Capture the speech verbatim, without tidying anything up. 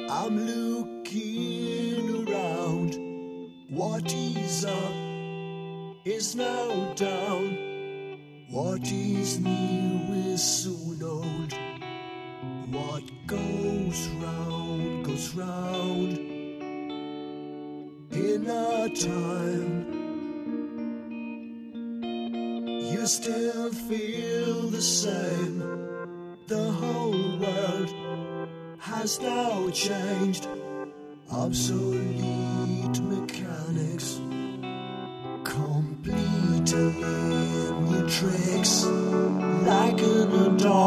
I'm looking around. What is up is now down. What is new is soon old. What goes round goes round. In our time, you still feel the same. The whole world has now changed. Obsolete mechanics completing new tricks like an adult.